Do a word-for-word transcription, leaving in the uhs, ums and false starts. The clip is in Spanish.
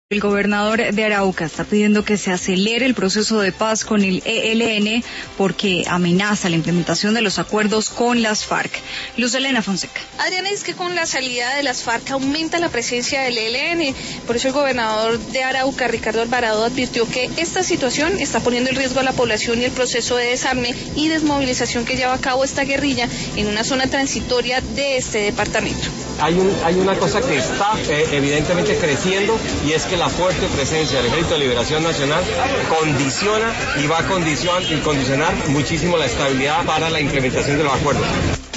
El gobernador de Arauca está pidiendo que se acelere el proceso de paz con el E L N porque amenaza la implementación de los acuerdos con las FARC. Luz Elena Fonseca. Adriana, es que con la salida de las FARC aumenta la presencia del E L N. Por eso el gobernador de Arauca, Ricardo Alvarado, advirtió que esta situación está poniendo en riesgo a la población y el proceso de desarme y desmovilización que lleva a cabo esta guerrilla en una zona transitoria de este departamento. Hay, un, hay una cosa que está eh, evidentemente creciendo, y es que la fuerte presencia del Ejército de Liberación Nacional condiciona y va a condicionar, y condicionar muchísimo la estabilidad para la implementación de los acuerdos.